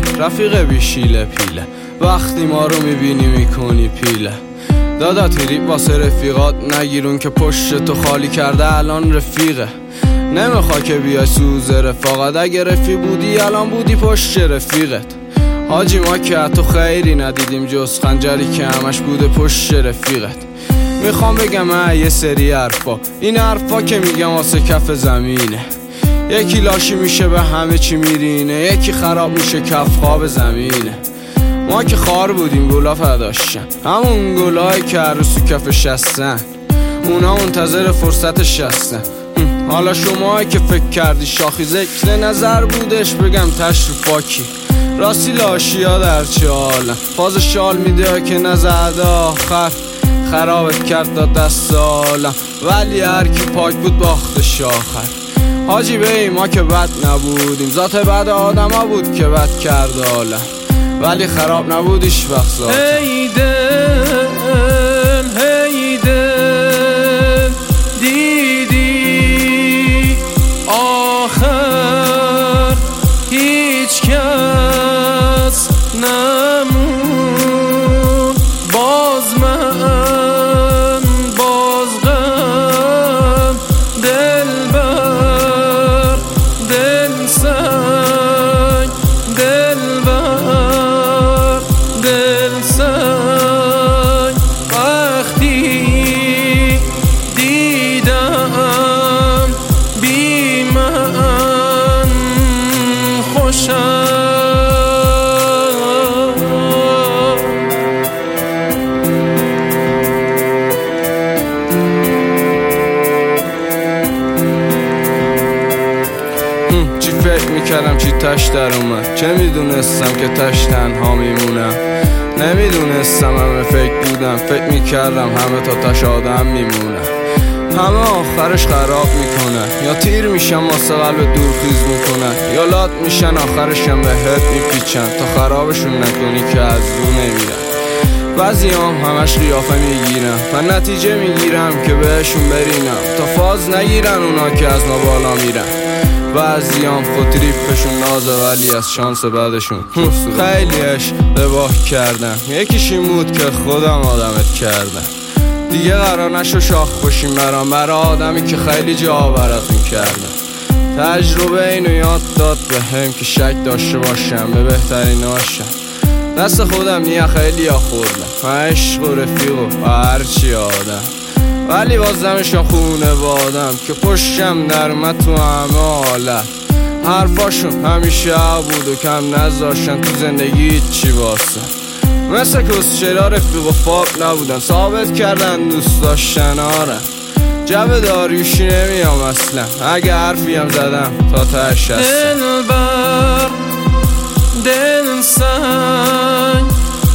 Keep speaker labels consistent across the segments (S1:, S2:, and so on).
S1: رفیق بیشیله پیله، وقتی ما رو میبینی میکنی پیله. دادا تریپ واسه رفیقات نگیرون که پشت تو خالی کرده الان رفیقه. نمیخوا که بیای سوز رفاقت، اگه رفیق بودی الان بودی پشت رفیقت. حاجی ما که تو خیری ندیدیم جز خنجری که همش بوده پشت رفیقت. میخوام بگم یه سری حرفا، این حرفا که میگم واسه کف زمینه. یکی لاشی میشه به همه چی میرینه، یکی خراب میشه کف خواب زمینه. ما که خار بودیم گلا فداشتن، همون گلای که عروس تو کفش هستن، اونا منتظر فرصتش هستن. حالا شما که فکر کردی شاخی ذکر نظر بودش، بگم تشریفاکی راستی لاشیا در چه حالن. فاز شال میده که نزد آخر، خرابت کرد تا دست عالم، ولی هر کی پاک بود باختش آخر. حاجی بی ما که بد نبودیم، ذات بد آدم ها بود که بد کرد عالم، ولی خراب نبودیش وقت ذات.
S2: هی دل هی دل دیدی آخر هیچ کس نمون، باز من باز غم دل بر دل سنگ دل بر دل سنگ. وقتی دیدم بی من خوشم،
S1: چی فکر میکردم چی تش در اومد، چه میدونستم که تش تنها میمونم. نمیدونستم همه فکر بودم، فکر میکردم همه تا تش آدم میمونم. همه آخرش خراب میکنن، یا تیر میشن واسه قلب دورخیز میکنن، یا لات میشن آخرشم به هد میپیچن تا خرابشون نکنی که از رو نمیرن. بعضیام همش قیافه میگیرم و نتیجه میگیرم که بهشون برینم تا فاز نگیرن اونا که از ما بالا میرن. بعضیام خود تریپشون نازه ولی از شانس بعدشون خیلی اشتباه کردم، یکیش این بود که خودم آدمت کردم. دیگه قرار نشو شاخ باشیم برا آدمی که خیلی جا براتون کردم. تجربه اینو یاد داد به هم که شک داشته باشم به بهترین هاشم. دست خودم نیه خیلی ها خوردم، عشق و رفیق و هرچی آدم، ولی بازمشان خونه بادم که پشتم در اومد تو همه حالت. حرفاشون همیشه بود و کم نذاشتن تو زندگی چی واسه. مثل کسچرا رفیق و فاق نبودن، ثابت کردن دوست داشتن. آره جب داریوشی نمیام اصلا، اگه حرفی هم زدم تا تهش هستم.
S2: دل بر دل سنگ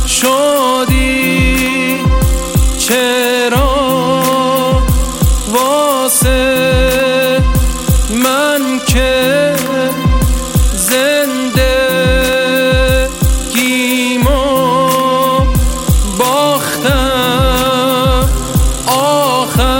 S2: شدی چرا واسه من که زندگیمو باختم آخر